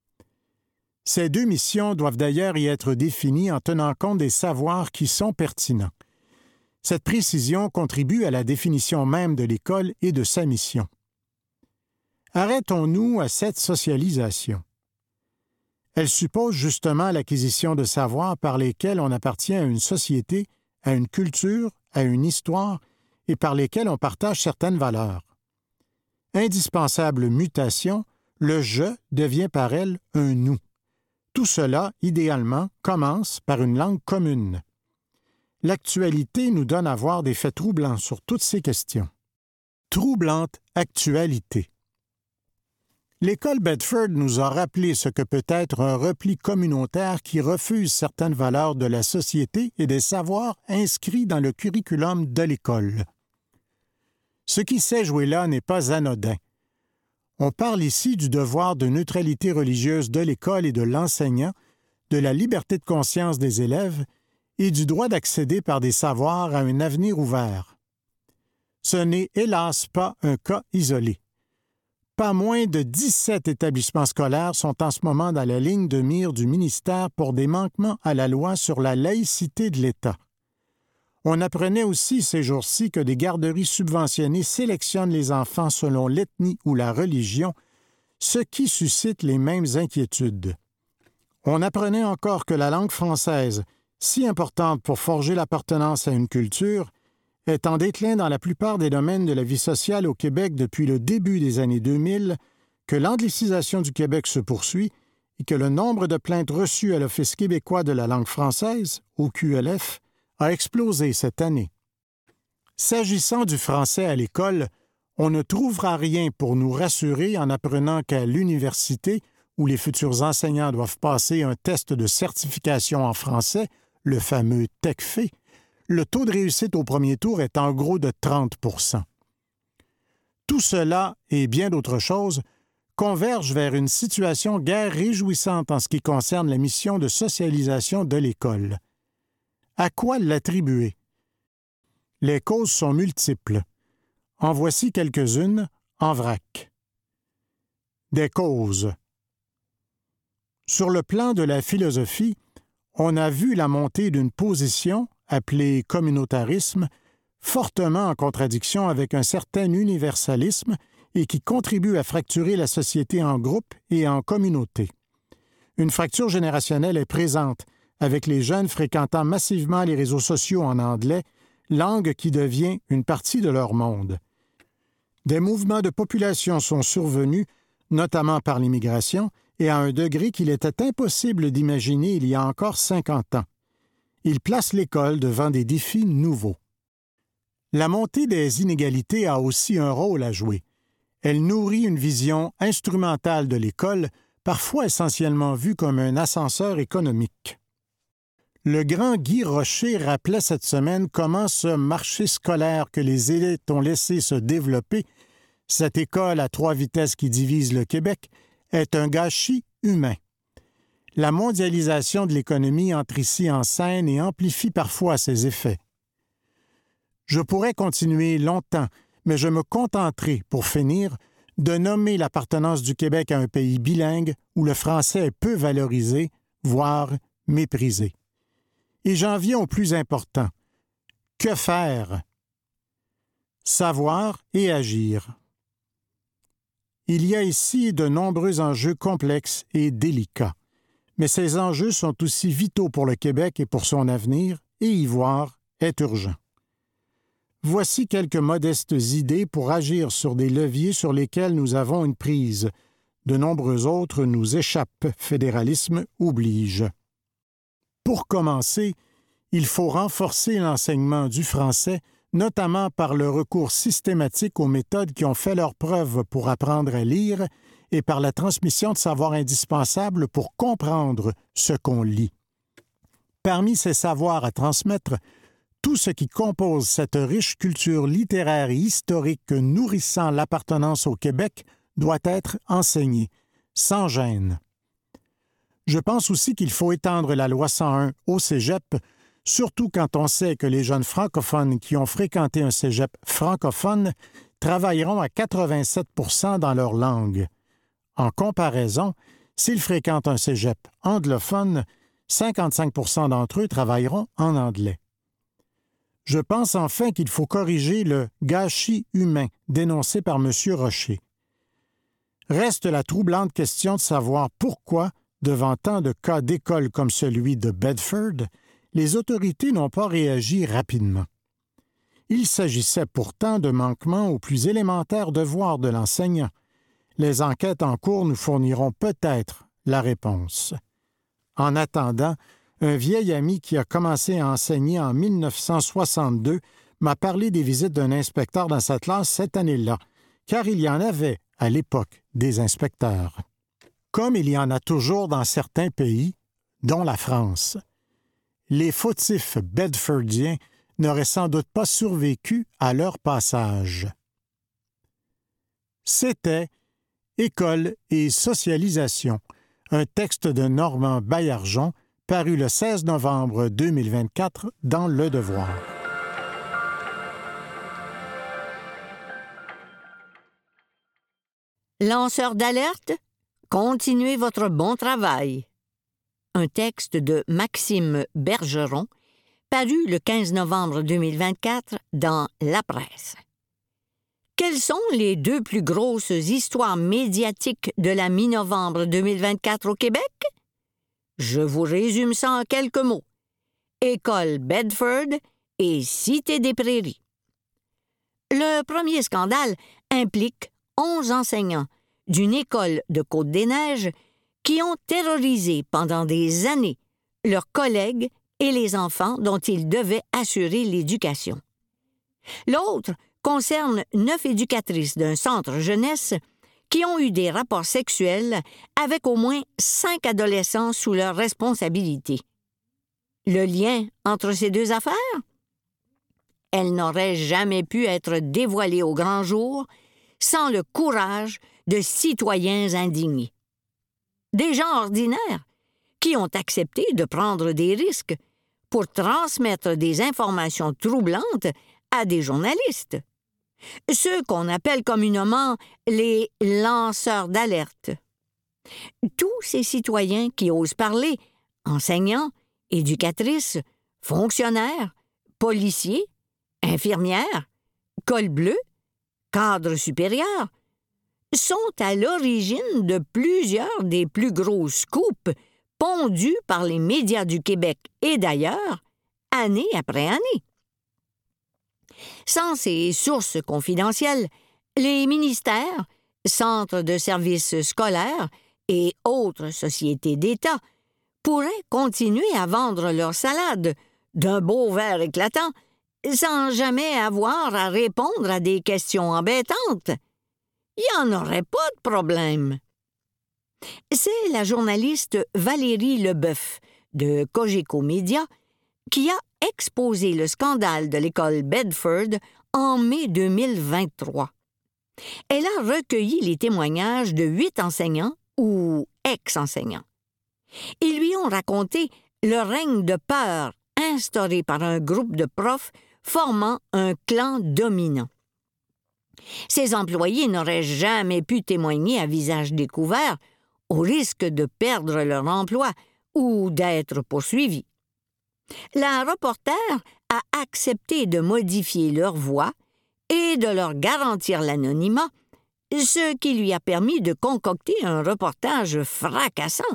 Ces deux missions doivent d'ailleurs y être définies en tenant compte des savoirs qui sont pertinents. Cette précision contribue à la définition même de l'école et de sa mission. Arrêtons-nous à cette socialisation. Elle suppose justement l'acquisition de savoirs par lesquels on appartient à une société, à une culture, à une histoire, et par lesquels on partage certaines valeurs. Indispensable mutation, le « je » devient par elle un « nous ». Tout cela, idéalement, commence par une langue commune. L'actualité nous donne à voir des faits troublants sur toutes ces questions. Troublante actualité. L'école Bedford nous a rappelé ce que peut être un repli communautaire qui refuse certaines valeurs de la société et des savoirs inscrits dans le curriculum de l'école. Ce qui s'est joué là n'est pas anodin. On parle ici du devoir de neutralité religieuse de l'école et de l'enseignant, de la liberté de conscience des élèves et du droit d'accéder par des savoirs à un avenir ouvert. Ce n'est hélas pas un cas isolé. Pas moins de 17 établissements scolaires sont en ce moment dans la ligne de mire du ministère pour des manquements à la loi sur la laïcité de l'État. On apprenait aussi ces jours-ci que des garderies subventionnées sélectionnent les enfants selon l'ethnie ou la religion, ce qui suscite les mêmes inquiétudes. On apprenait encore que la langue française, si importante pour forger l'appartenance à une culture, est en déclin dans la plupart des domaines de la vie sociale au Québec depuis le début des années 2000, que l'anglicisation du Québec se poursuit et que le nombre de plaintes reçues à l'Office québécois de la langue française, au QLF, a explosé cette année. S'agissant du français à l'école, on ne trouvera rien pour nous rassurer en apprenant qu'à l'université, où les futurs enseignants doivent passer un test de certification en français, le fameux TECFE, le taux de réussite au premier tour est en gros de 30 %. Tout cela, et bien d'autres choses, convergent vers une situation guère réjouissante en ce qui concerne la mission de socialisation de l'école. À quoi l'attribuer? Les causes sont multiples. En voici quelques-unes en vrac. Des causes. Sur le plan de la philosophie, on a vu la montée d'une position, appelée communautarisme, fortement en contradiction avec un certain universalisme et qui contribue à fracturer la société en groupes et en communautés. Une fracture générationnelle est présente, avec les jeunes fréquentant massivement les réseaux sociaux en anglais, langue qui devient une partie de leur monde. Des mouvements de population sont survenus, notamment par l'immigration, et à un degré qu'il était impossible d'imaginer il y a encore 50 ans. Ils placent l'école devant des défis nouveaux. La montée des inégalités a aussi un rôle à jouer. Elle nourrit une vision instrumentale de l'école, parfois essentiellement vue comme un ascenseur économique. Le grand Guy Rocher rappelait cette semaine comment ce marché scolaire que les élites ont laissé se développer, cette école à 3 vitesses qui divise le Québec, est un gâchis humain. La mondialisation de l'économie entre ici en scène et amplifie parfois ses effets. Je pourrais continuer longtemps, mais je me contenterai, pour finir, de nommer l'appartenance du Québec à un pays bilingue où le français est peu valorisé, voire méprisé. Et j'en viens au plus important. Que faire? Savoir et agir. Il y a ici de nombreux enjeux complexes et délicats, mais ces enjeux sont aussi vitaux pour le Québec et pour son avenir, et y voir est urgent. Voici quelques modestes idées pour agir sur des leviers sur lesquels nous avons une prise. De nombreux autres nous échappent, fédéralisme oblige. Pour commencer, il faut renforcer l'enseignement du français, notamment par le recours systématique aux méthodes qui ont fait leurs preuves pour apprendre à lire et par la transmission de savoirs indispensables pour comprendre ce qu'on lit. Parmi ces savoirs à transmettre, tout ce qui compose cette riche culture littéraire et historique nourrissant l'appartenance au Québec doit être enseigné, sans gêne. Je pense aussi qu'il faut étendre la loi 101 au cégep, surtout quand on sait que les jeunes francophones qui ont fréquenté un cégep francophone travailleront à 87 % dans leur langue. En comparaison, s'ils fréquentent un cégep anglophone, 55 % d'entre eux travailleront en anglais. Je pense enfin qu'il faut corriger le gâchis humain dénoncé par M. Rocher. Reste la troublante question de savoir pourquoi, devant tant de cas d'école comme celui de Bedford, les autorités n'ont pas réagi rapidement. Il s'agissait pourtant de manquements aux plus élémentaires devoirs de l'enseignant. Les enquêtes en cours nous fourniront peut-être la réponse. En attendant, un vieil ami qui a commencé à enseigner en 1962 m'a parlé des visites d'un inspecteur dans sa classe cette année-là, car il y en avait, à l'époque, des inspecteurs. Comme il y en a toujours dans certains pays, dont la France. Les fautifs bedfordiens n'auraient sans doute pas survécu à leur passage. C'était « École et socialisation », un texte de Normand Baillargeon, paru le 16 novembre 2024 dans Le Devoir. Lanceurs d'alerte, continuez votre bon travail. Un texte de Maxime Bergeron, paru le 15 novembre 2024 dans La Presse. Quelles sont les 2 plus grosses histoires médiatiques de la mi-novembre 2024 au Québec? Je vous résume ça en quelques mots. École Bedford et Cité des Prairies. Le premier scandale implique 11 enseignants d'une école de Côte-des-Neiges qui ont terrorisé pendant des années leurs collègues et les enfants dont ils devaient assurer l'éducation. L'autre concerne 9 éducatrices d'un centre jeunesse qui ont eu des rapports sexuels avec au moins 5 adolescents sous leur responsabilité. Le lien entre ces 2 affaires? Elles n'auraient jamais pu être dévoilées au grand jour sans le courage de citoyens indignés. Des gens ordinaires qui ont accepté de prendre des risques pour transmettre des informations troublantes à des journalistes. Ceux qu'on appelle communément les lanceurs d'alerte. Tous ces citoyens qui osent parler, enseignants, éducatrices, fonctionnaires, policiers, infirmières, col bleu, cadres supérieurs, sont à l'origine de plusieurs des plus gros scoops pondus par les médias du Québec et d'ailleurs, année après année. Sans ces sources confidentielles, les ministères, centres de services scolaires et autres sociétés d'État pourraient continuer à vendre leurs salades d'un beau vert éclatant sans jamais avoir à répondre à des questions embêtantes. Il n'y en aurait pas de problème. C'est la journaliste Valérie Leboeuf de Cogeco Média qui a exposé le scandale de l'école Bedford en mai 2023. Elle a recueilli les témoignages de 8 enseignants ou ex-enseignants. Ils lui ont raconté le règne de peur instauré par un groupe de profs formant un clan dominant. Ces employés n'auraient jamais pu témoigner à visage découvert au risque de perdre leur emploi ou d'être poursuivis. La reporter a accepté de modifier leur voix et de leur garantir l'anonymat, ce qui lui a permis de concocter un reportage fracassant.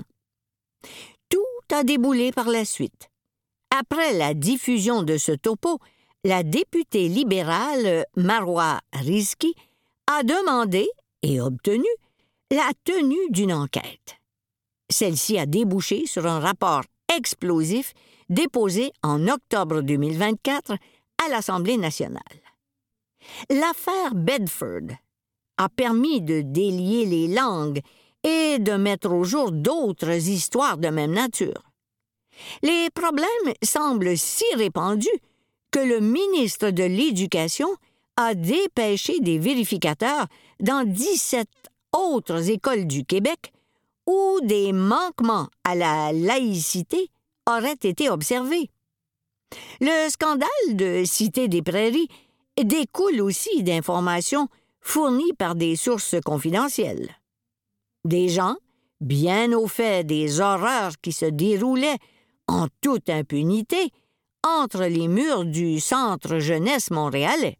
Tout a déboulé par la suite. Après la diffusion de ce topo, la députée libérale Marois Rizki a demandé et obtenu la tenue d'une enquête. Celle-ci a débouché sur un rapport explosif déposé en octobre 2024 à l'Assemblée nationale. L'affaire Bedford a permis de délier les langues et de mettre au jour d'autres histoires de même nature. Les problèmes semblent si répandus que le ministre de l'Éducation a dépêché des vérificateurs dans 17 autres écoles du Québec où des manquements à la laïcité auraient été observés. Le scandale de Cité des Prairies découle aussi d'informations fournies par des sources confidentielles. Des gens, bien au fait des horreurs qui se déroulaient en toute impunité entre les murs du Centre jeunesse montréalais.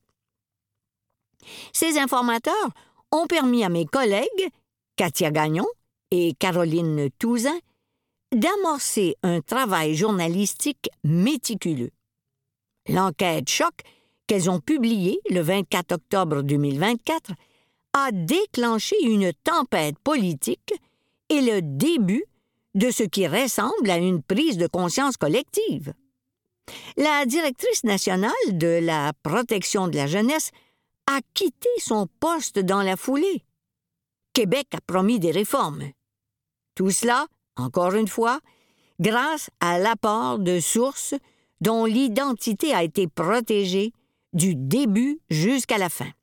Ces informateurs ont permis à mes collègues, Katia Gagnon et Caroline Touzin, d'amorcer un travail journalistique méticuleux. L'enquête choc qu'elles ont publiée le 24 octobre 2024 a déclenché une tempête politique et le début de ce qui ressemble à une prise de conscience collective. La directrice nationale de la protection de la jeunesse a quitté son poste dans la foulée. Québec a promis des réformes. Tout cela, encore une fois, grâce à l'apport de sources dont l'identité a été protégée du début jusqu'à la fin.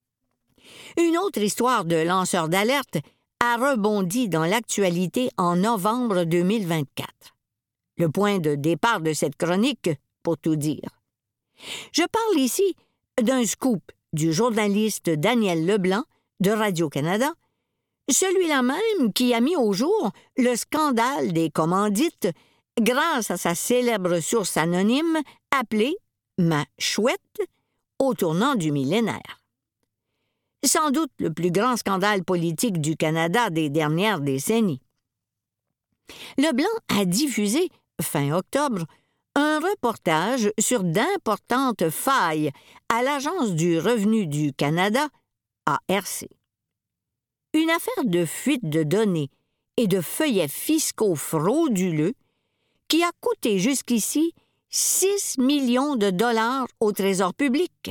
Une autre histoire de lanceur d'alerte a rebondi dans l'actualité en novembre 2024. Le point de départ de cette chronique, pour tout dire. Je parle ici d'un scoop du journaliste Daniel Leblanc de Radio-Canada, celui-là même qui a mis au jour le scandale des commandites grâce à sa célèbre source anonyme appelée « Ma chouette » au tournant du millénaire. Sans doute le plus grand scandale politique du Canada des dernières décennies. Leblanc a diffusé, fin octobre, un reportage sur d'importantes failles à l'Agence du revenu du Canada, ARC. Une affaire de fuite de données et de feuillets fiscaux frauduleux qui a coûté jusqu'ici 6 millions de dollars au Trésor public.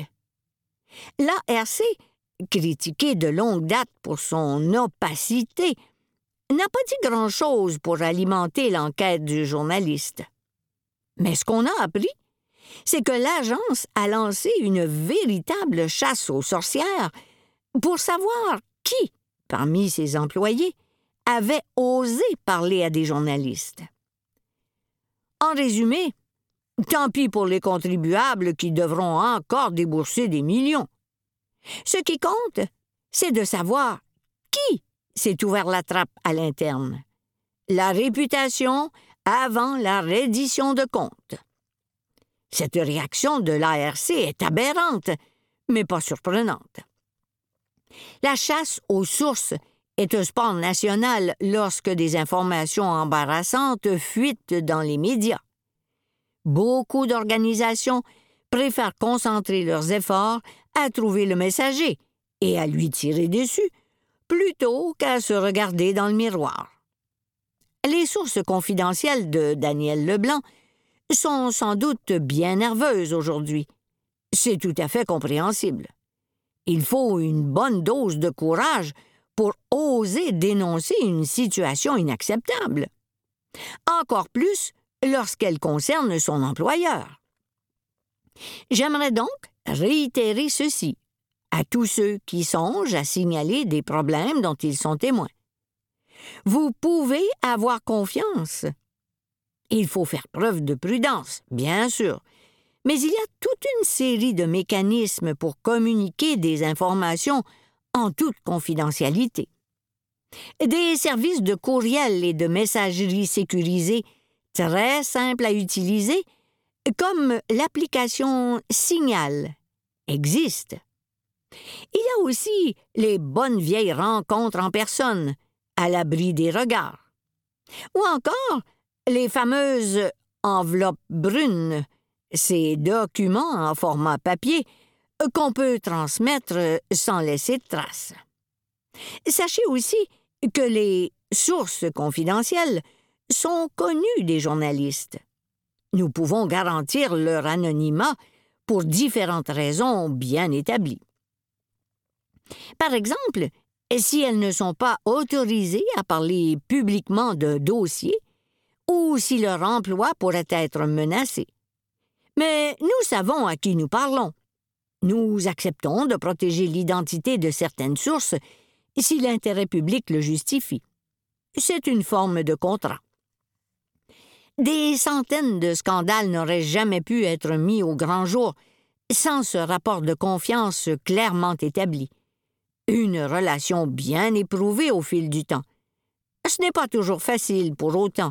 L'ARC, critiquée de longue date pour son opacité, n'a pas dit grand-chose pour alimenter l'enquête du journaliste. Mais ce qu'on a appris, c'est que l'agence a lancé une véritable chasse aux sorcières pour savoir qui, parmi ses employés, avait osé parler à des journalistes. En résumé, tant pis pour les contribuables qui devront encore débourser des millions. Ce qui compte, c'est de savoir qui s'est ouvert la trappe à l'interne. La réputation avant la reddition de comptes. Cette réaction de l'ARC est aberrante, mais pas surprenante. La chasse aux sources est un sport national lorsque des informations embarrassantes fuitent dans les médias. Beaucoup d'organisations préfèrent concentrer leurs efforts à trouver le messager et à lui tirer dessus, plutôt qu'à se regarder dans le miroir. Les sources confidentielles de Daniel Leblanc sont sans doute bien nerveuses aujourd'hui. C'est tout à fait compréhensible. Il faut une bonne dose de courage pour oser dénoncer une situation inacceptable. Encore plus lorsqu'elle concerne son employeur. J'aimerais donc réitérer ceci à tous ceux qui songent à signaler des problèmes dont ils sont témoins. Vous pouvez avoir confiance. Il faut faire preuve de prudence, bien sûr, mais il y a toute une série de mécanismes pour communiquer des informations en toute confidentialité. Des services de courriel et de messagerie sécurisés très simples à utiliser, comme l'application Signal, existent. Il y a aussi les bonnes vieilles rencontres en personne, à l'abri des regards. Ou encore les fameuses enveloppes brunes, ces documents en format papier qu'on peut transmettre sans laisser de traces. Sachez aussi que les sources confidentielles sont connues des journalistes. Nous pouvons garantir leur anonymat pour différentes raisons bien établies. Par exemple, si elles ne sont pas autorisées à parler publiquement d'un dossier ou si leur emploi pourrait être menacé. Mais nous savons à qui nous parlons. Nous acceptons de protéger l'identité de certaines sources si l'intérêt public le justifie. C'est une forme de contrat. Des centaines de scandales n'auraient jamais pu être mis au grand jour sans ce rapport de confiance clairement établi. Une relation bien éprouvée au fil du temps. Ce n'est pas toujours facile pour autant.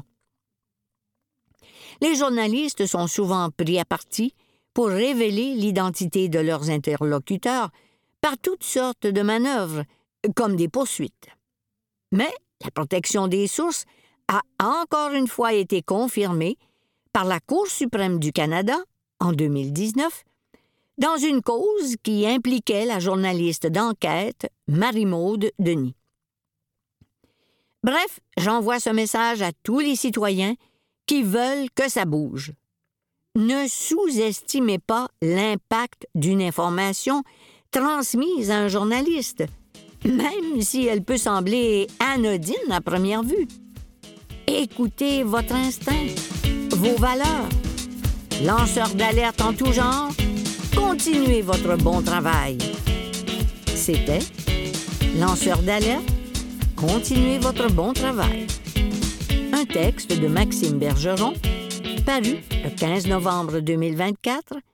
Les journalistes sont souvent pris à partie pour révéler l'identité de leurs interlocuteurs par toutes sortes de manœuvres, comme des poursuites. Mais la protection des sources a encore une fois été confirmée par la Cour suprême du Canada, en 2019, dans une cause qui impliquait la journaliste d'enquête Marie-Maude Denis. Bref, j'envoie ce message à tous les citoyens qui veulent que ça bouge. Ne sous-estimez pas l'impact d'une information transmise à un journaliste, même si elle peut sembler anodine à première vue. Écoutez votre instinct, vos valeurs. Lanceurs d'alerte en tout genre, continuez votre bon travail. C'était Lanceurs d'alerte, continuez votre bon travail. Un texte de Maxime Bergeron, paru le 15 novembre 2024